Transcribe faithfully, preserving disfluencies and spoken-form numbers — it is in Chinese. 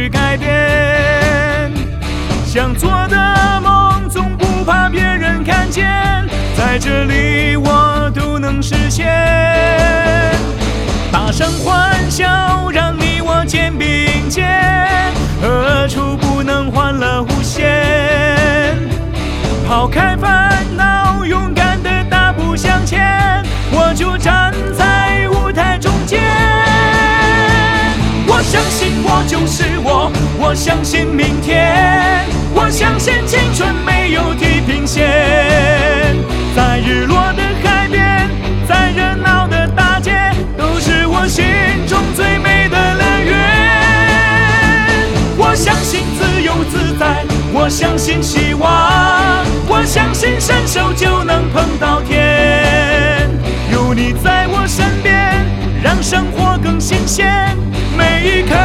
去改变。想做的梦总不怕别人看见，在这里我都能实现。大声欢笑，让你我肩并肩，何处不能欢乐无限？抛开烦恼，勇敢的大步向前，我就站在舞台中间。我相信我就是我，我相信明天，我相信青春没有地平线。在日落的海边，在热闹的大街，都是我心中最美的乐园。我相信自由自在，我相信希望，我相信伸手就能碰到天。有你在我身边，让生活更新鲜，每一刻